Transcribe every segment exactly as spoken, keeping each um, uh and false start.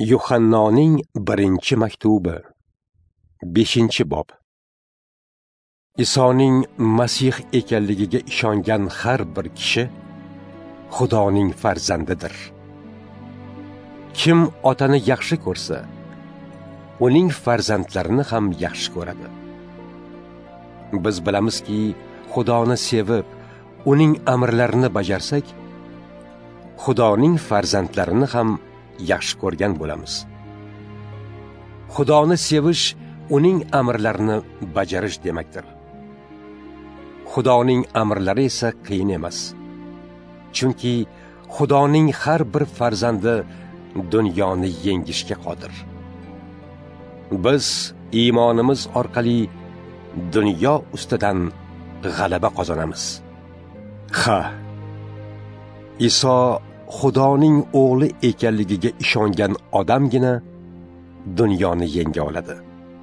Yuhannoning birinchi maktubi, beshinchi bob. Isoning Masih ekanligiga ishongan har bir kishi Xudoning farzandidir. Kim otani yaxshi ko'rsa, uning farzandlarini ham yaxshi ko'radi. Biz bilamizki, Xudoni sevib, uning amrlarini bajarsak, Xudoning farzandlarini ham yaxshi ko'rgan bo'lamiz. Xudoni sevish uning amrlarini bajarish demakdir. Xudoning amrlari esa qiyin emas. Chunki Xudoning har bir farzandi dunyoni yengishga qodir. Biz iymonimiz orqali dunyo ustidan g'alaba qozonamiz. Ha, Iso Xudoning o'g'li ekanligiga ishongan odamgina dunyoni yenga oladi.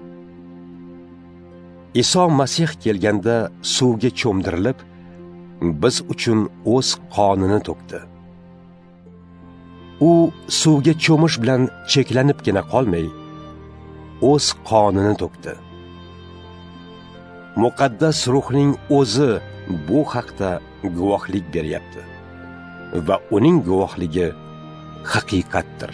Iso Masih kelganda suvga cho'mdirilib, biz uchun o'z qonini to'kdi. U suvga cho'mish bilan cheklanibgina qolmay, o'z qonini to'kdi. Muqaddas ruhning o'zi bu haqda guvohlik beryapti va uning guvohligi haqiqatdir.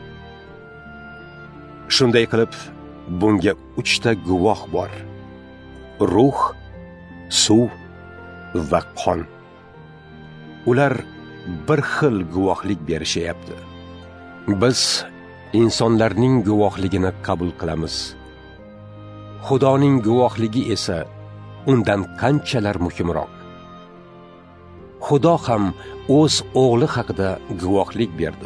Shunday qilib, bunga uchta guvoh bor: ruh, suv va qon. Ular bir xil guvohlik berishyapti. Biz insonlarning guvohligini qabul qilamiz. Xudoning guvohligi esa undan qanchalar muhimroq. Xudo ham o'z o'g'li haqida guvohlik berdi.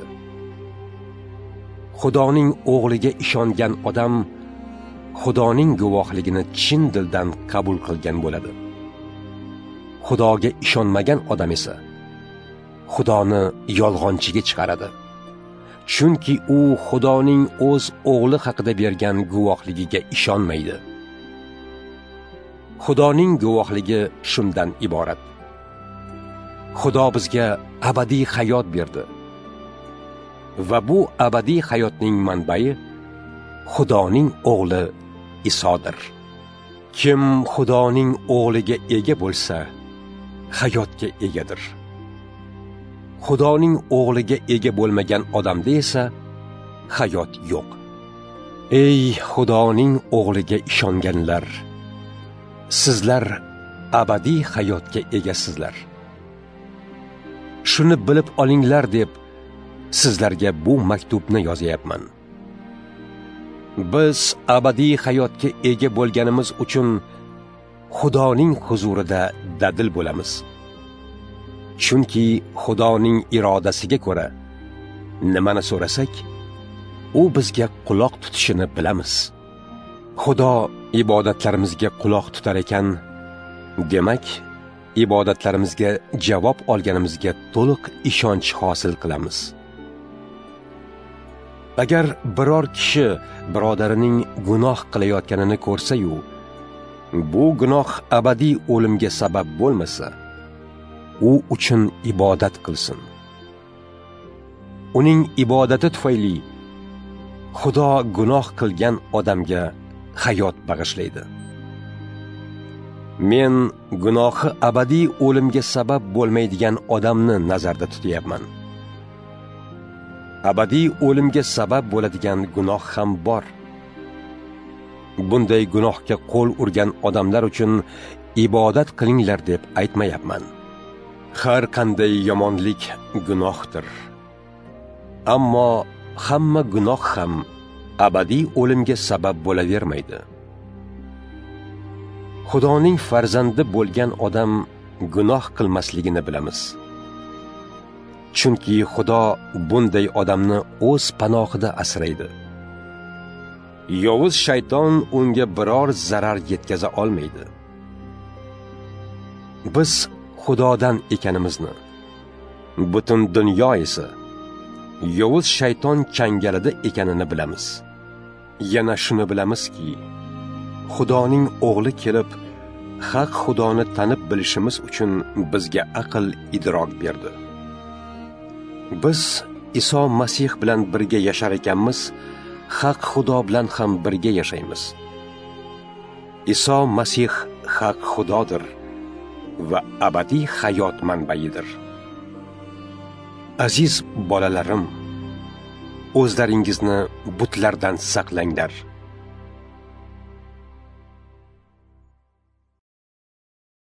Xudoning o'g'liga ishongan odam Xudoning guvohligini chin dildan qabul qilgan bo'ladi. Xudoga ishonmagan odam esa Xudoni yolg'onchiga chiqaradi. Chunki u Xudoning o'z o'g'li haqida bergan guvohligiga ishonmaydi. Xudoning guvohligi shundan iborat: Xudo bizga abadiy hayot berdi va bu abadiy hayotning manbai Xudoning o'g'li Isodir. Kim Xudoning o'g'liga ega bo'lsa, hayotga egadir. Xudoning o'g'liga ega bo'lmagan odamda esa hayot yo'q. Ey Xudoning o'g'liga ishonganlar, sizlar abadiy hayotga egasizlar. Shuni bilib olinglar deb sizlarga bu maktubni yozyapman. Biz abadiy hayotga ega bo'lganimiz uchun Xudoning huzurida dadil bo'lamiz. Chunki Xudoning irodasiga ko'ra nimani so'rasak, u bizga quloq tutishini bilamiz. Xudo ibodatlarimizga quloq tutar ekan, demak, ibodatlarimizga javob olganimizga to'liq ishonch hosil qilamiz. Agar biror kishi birodarining gunoh qilayotganini ko'rsa-yu, bu gunoh abadiy o'limga sabab bo'lmasa, u uchun ibodat qilsin. Uning ibodati tufayli Xudo gunoh qilgan odamga hayot bag'ishlaydi. Men gunohi abadiy o'limga sabab bo'lmaydigan odamni nazarda tutyapman. Abadiy o'limga sabab bo'ladigan gunoh ham bor. Bunday gunohga qo'l urgan odamlar uchun ibodat qilinglar deb aytmayapman. Har qanday yomonlik gunohdir. Ammo hamma gunoh ham abadiy o'limga sabab bo'lavermaydi. Xudoning farzandi bo'lgan odam gunoh qilmasligini bilamiz. Chunki Xudo bunday odamni o'z panohida asraydi. Yovuz shayton unga biror zarar yetkaza olmaydi. Biz Xudodan ekanimizni, butun dunyo esa yovuz shayton changalida ekanini bilamiz. Yana shuni bilamizki, Xudoning o'g'li kelib, haq Xudoni tanib bilishimiz uchun bizga aql idrok berdi. Biz Iso Masih bilan birga yashar ekanmiz, haq Xudo bilan ham birga yashaymiz. Iso Masih haq Xudodir va abadiy hayot manbaidir. Aziz bolalarim, o'zlaringizni butlardan saqlanglar.